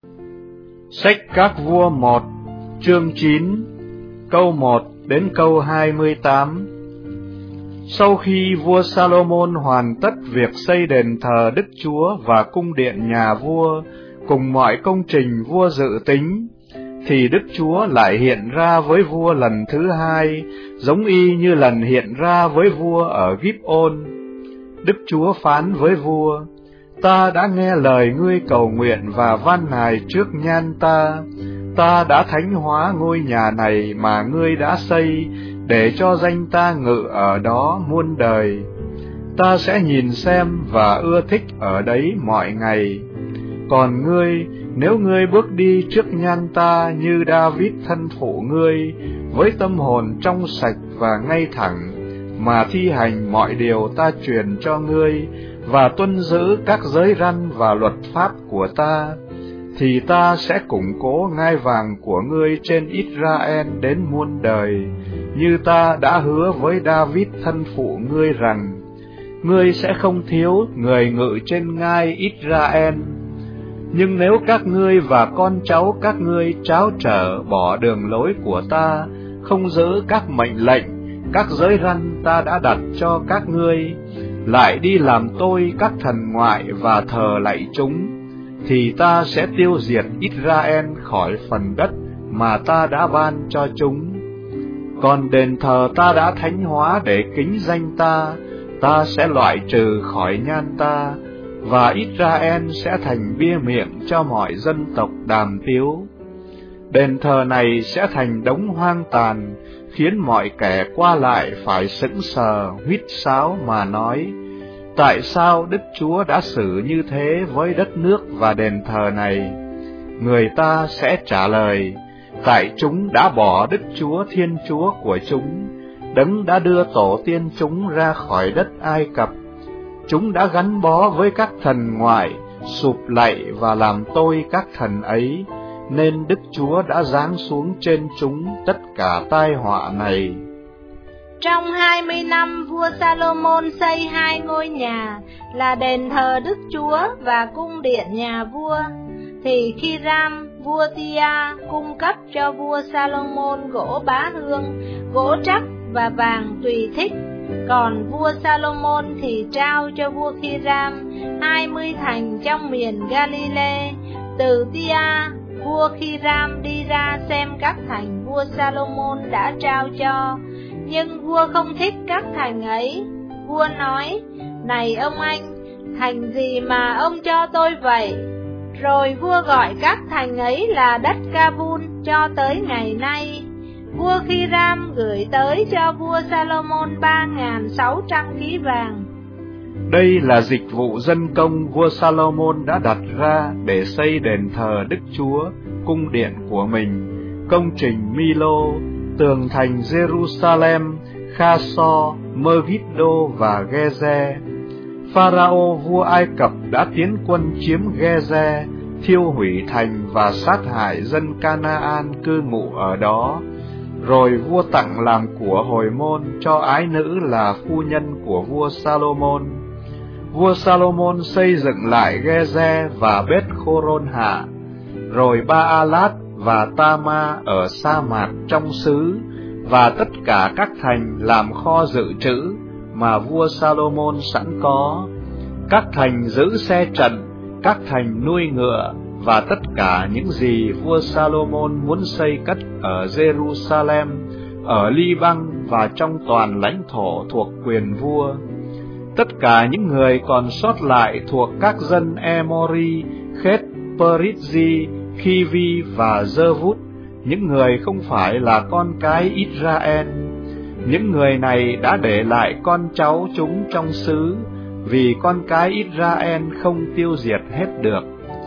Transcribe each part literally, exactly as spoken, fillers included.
Sách Các Vua một, chương chín, câu một đến câu hai mươi tám. Sau khi vua Salomon hoàn tất việc xây đền thờ Đức Chúa và cung điện nhà vua, cùng mọi công trình vua dự tính, thì Đức Chúa lại hiện ra với vua lần thứ hai, giống y như lần hiện ra với vua ở Gib-ôn. Đức Chúa phán với vua: Ta đã nghe lời ngươi cầu nguyện và van nài trước nhan ta. Ta đã thánh hóa ngôi nhà này mà ngươi đã xây, để cho danh ta ngự ở đó muôn đời. Ta sẽ nhìn xem và ưa thích ở đấy mọi ngày. Còn ngươi, nếu ngươi bước đi trước nhan ta như David thân phụ ngươi, với tâm hồn trong sạch và ngay thẳng, mà thi hành mọi điều ta truyền cho ngươi, và tuân giữ các giới răn và luật pháp của ta, thì ta sẽ củng cố ngai vàng của ngươi trên Israel đến muôn đời, như ta đã hứa với David thân phụ ngươi rằng, ngươi sẽ không thiếu người ngự trên ngai Israel. Nhưng nếu các ngươi và con cháu các ngươi tráo trở bỏ đường lối của ta, không giữ các mệnh lệnh, các giới răn ta đã đặt cho các ngươi, lại đi làm tôi các thần ngoại và thờ lạy chúng, thì ta sẽ tiêu diệt Israel khỏi phần đất mà ta đã ban cho chúng. Còn đền thờ ta đã thánh hóa để kính danh ta, ta sẽ loại trừ khỏi nhan ta, và Israel sẽ thành bia miệng cho mọi dân tộc đàm tiếu. Đền thờ này sẽ thành đống hoang tàn, khiến mọi kẻ qua lại phải sững sờ, huýt sáo mà nói: Tại sao Đức Chúa đã xử như thế với đất nước và đền thờ này? Người ta sẽ trả lời: Tại chúng đã bỏ Đức Chúa Thiên Chúa của chúng, đấng đã đưa tổ tiên chúng ra khỏi đất Ai Cập. Chúng đã gắn bó với các thần ngoại, sụp lạy và làm tôi các thần ấy, nên Đức Chúa đã giáng xuống trên chúng tất cả tai họa này. Trong hai mươi năm, vua Salomon xây hai ngôi nhà là đền thờ Đức Chúa và cung điện nhà vua. Thì Khiram, vua Tia, cung cấp cho vua Salomon gỗ bá hương, gỗ trắc và vàng tùy thích. Còn vua Salomon thì trao cho vua Khiram hai mươi thành trong miền Galilee. Từ Tia, vua Khiram đi ra xem các thành vua Salomon đã trao cho, nhưng vua không thích các thành ấy. Vua nói: Này ông anh, thành gì mà ông cho tôi vậy? Rồi vua gọi các thành ấy là đất Ca-bun cho tới ngày nay. Vua Khiram gửi tới cho vua Salomon ba nghìn sáu trăm ký vàng. Đây là dịch vụ dân công vua Salomon đã đặt ra để xây đền thờ Đức Chúa, cung điện của mình, công trình Milo, tường thành Jerusalem, Kha-so, Megiddo và Geze. Pharaoh vua Ai Cập đã tiến quân chiếm Geze, thiêu hủy thành và sát hại dân Canaan cư ngụ ở đó. Rồi vua tặng làm của hồi môn cho ái nữ là phu nhân của vua Salomon. Vua Salomon xây dựng lại Geze và Beth-khoron hạ, rồi Ba-a-lát và Tama ở sa mạc trong xứ, và tất cả các thành làm kho dự trữ mà vua Salomon sẵn có, các thành giữ xe trận, các thành nuôi ngựa, và tất cả những gì vua Salomon muốn xây cất ở Jerusalem, ở Li-băng và trong toàn lãnh thổ thuộc quyền vua. Tất cả những người còn sót lại thuộc các dân Emori, Khét, Perizzi, Khivi và Giơ-vút, những người không phải là con cái Israel. Những người này đã để lại con cháu chúng trong xứ, vì con cái Israel không tiêu diệt hết được.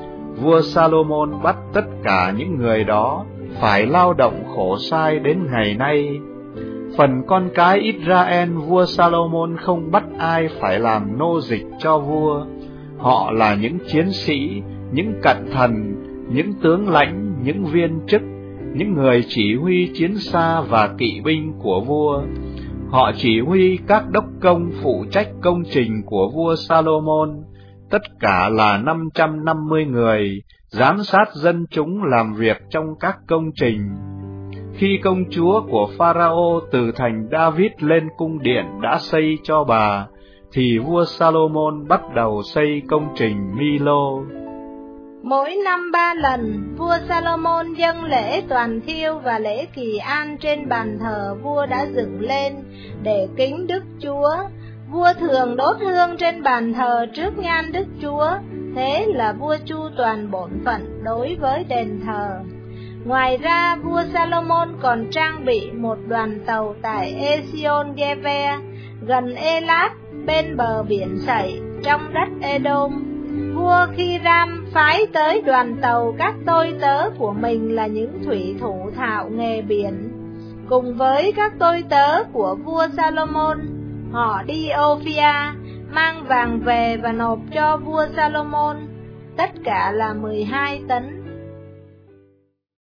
Vua Salomon bắt tất cả những người đó phải lao động khổ sai đến ngày nay. Phần con cái Israel, vua Salomon không bắt ai phải làm nô dịch cho vua. Họ là những chiến sĩ, những cận thần, những tướng lãnh, những viên chức, những người chỉ huy chiến xa và kỵ binh của vua. Họ chỉ huy các đốc công phụ trách công trình của vua Salomon, tất cả là năm trăm năm mươi người, giám sát dân chúng làm việc trong các công trình. Khi công chúa của Pharaoh từ thành David lên cung điện đã xây cho bà, thì vua Salomon bắt đầu xây công trình Milo. Mỗi năm ba lần, vua Salomon dâng lễ toàn thiêu và lễ kỳ an trên bàn thờ vua đã dựng lên để kính Đức Chúa. Vua thường đốt hương trên bàn thờ trước nhan Đức Chúa, thế là vua chu toàn bổn phận đối với đền thờ. Ngoài ra, vua Salomon còn trang bị một đoàn tàu tại Ezion-geber, gần Elat, bên bờ biển Sẩy, trong đất Edom. Vua Khiram phái tới đoàn tàu các tôi tớ của mình là những thủy thủ thạo nghề biển. Cùng với các tôi tớ của vua Salomon, họ đi Ophia, mang vàng về và nộp cho vua Salomon, tất cả là mười hai tấn